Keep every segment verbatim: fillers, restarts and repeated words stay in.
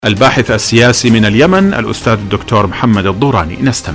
الباحث السياسي من اليمن الأستاذ الدكتور محمد الضوراني. نستمع.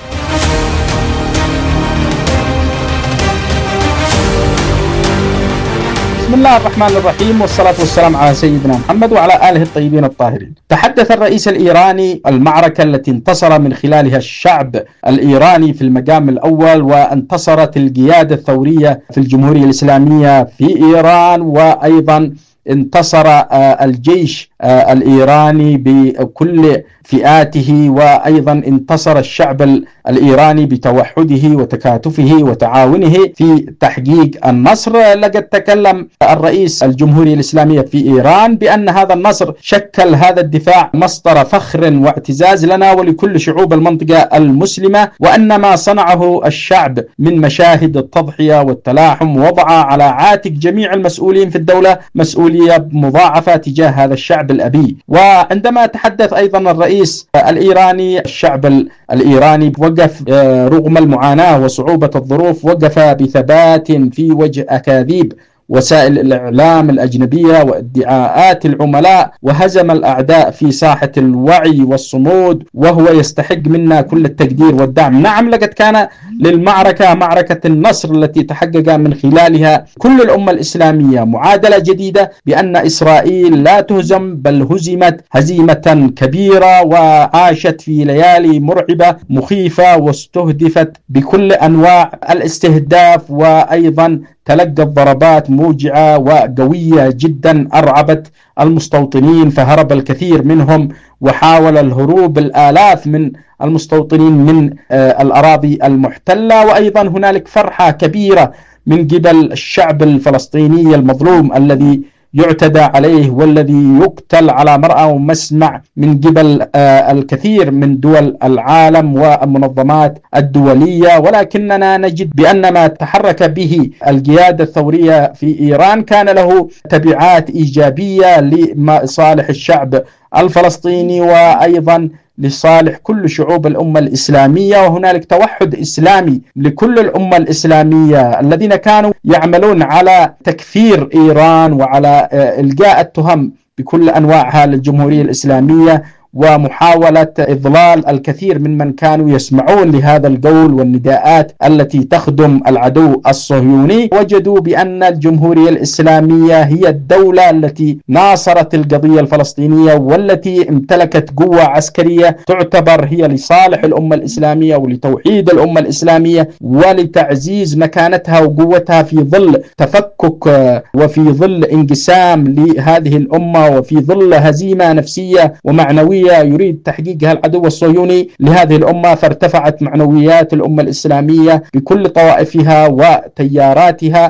بسم الله الرحمن الرحيم، والصلاة والسلام على سيدنا محمد وعلى آله الطيبين الطاهرين. تحدث الرئيس الإيراني المعركة التي انتصر من خلالها الشعب الإيراني في المقام الأول، وانتصرت القيادة الثورية في الجمهورية الإسلامية في إيران، وأيضا انتصر الجيش الإيراني بكل فئاته، وأيضا انتصر الشعب الإيراني بتوحده وتكاتفه وتعاونه في تحقيق النصر. لقد تكلم الرئيس الجمهورية الإسلامية في إيران بأن هذا النصر شكل هذا الدفاع مصدر فخر واعتزاز لنا ولكل شعوب المنطقة المسلمة، وأن ما صنعه الشعب من مشاهد التضحية والتلاحم وضع على عاتق جميع المسؤولين في الدولة مسؤولية مضاعفة تجاه هذا الشعب الأبي. وعندما تحدث أيضا الرئيس الإيراني، الشعب الإيراني وقف رغم المعاناة وصعوبة الظروف، وقف بثبات في وجه أكاذيب وسائل الإعلام الأجنبية وادعاءات العملاء، وهزم الأعداء في ساحة الوعي والصمود، وهو يستحق منا كل التقدير والدعم. نعم، لقد كان للمعركة معركة النصر التي تحقق من خلالها كل الأمة الإسلامية معادلة جديدة بأن إسرائيل لا تهزم، بل هزمت هزيمة كبيرة، وعاشت في ليالي مرعبة مخيفة، واستهدفت بكل أنواع الاستهداف، وأيضا تلقت ضربات موجعة وقوية جدا أرعبت المستوطنين، فهرب الكثير منهم، وحاول الهروب الآلاف من المستوطنين من الأراضي المحتلة. وأيضا هنالك فرحة كبيرة من قبل الشعب الفلسطيني المظلوم الذي يعتدى عليه والذي يقتل على مرأى ومسمع من قبل الكثير من دول العالم والمنظمات الدولية. ولكننا نجد بأن ما تحرك به القيادة الثورية في إيران كان له تبعات إيجابية لصالح الشعب الفلسطيني، وأيضا لصالح كل شعوب الأمة الإسلامية. وهنالك توحد إسلامي لكل الأمة الإسلامية الذين كانوا يعملون على تكفير إيران وعلى إلقاء التهم بكل أنواعها للجمهورية الإسلامية، ومحاولة إضلال الكثير من من كانوا يسمعون لهذا القول والنداءات التي تخدم العدو الصهيوني. وجدوا بأن الجمهورية الإسلامية هي الدولة التي ناصرت القضية الفلسطينية، والتي امتلكت قوة عسكرية تعتبر هي لصالح الأمة الإسلامية ولتوحيد الأمة الإسلامية ولتعزيز مكانتها وقوتها في ظل تفكك وفي ظل انقسام لهذه الأمة، وفي ظل هزيمة نفسية ومعنوية يريد تحقيقها العدو الصهيوني لهذه الأمة. فارتفعت معنويات الأمة الإسلامية بكل طوائفها وتياراتها،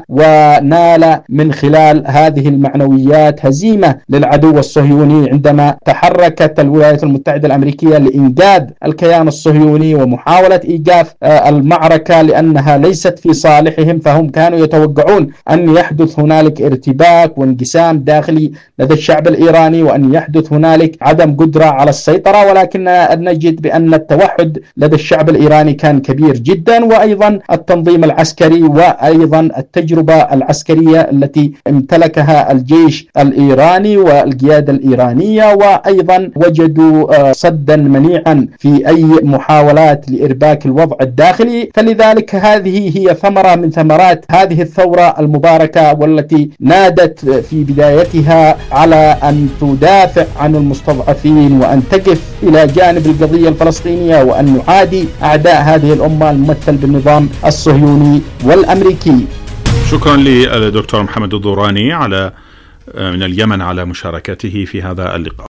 ونال من خلال هذه المعنويات هزيمة للعدو الصهيوني عندما تحركت الولايات المتحدة الأمريكية لإنقاذ الكيان الصهيوني ومحاولة إيقاف المعركة لأنها ليست في صالحهم. فهم كانوا يتوقعون أن يحدث هنالك ارتباك وانقسام داخلي لدى الشعب الإيراني، وأن يحدث هنالك عدم قدرة على السيطرة، ولكن نجد بأن التوحد لدى الشعب الإيراني كان كبير جدا، وأيضا التنظيم العسكري وأيضا التجربة العسكرية التي امتلكها الجيش الإيراني والقيادة الإيرانية، وأيضا وجدوا صدا منيعا في أي محاولات لإرباك الوضع الداخلي. فلذلك هذه هي ثمرة من ثمرات هذه الثورة المباركة، والتي نادت في بدايتها على أن تدافع عن المستضعفين وأن تقف إلى جانب القضية الفلسطينية، وأن نعادي أعداء هذه الأمة الممثل بالنظام الصهيوني والأمريكي. شكرا للدكتور محمد الضوراني على من اليمن على مشاركته في هذا اللقاء.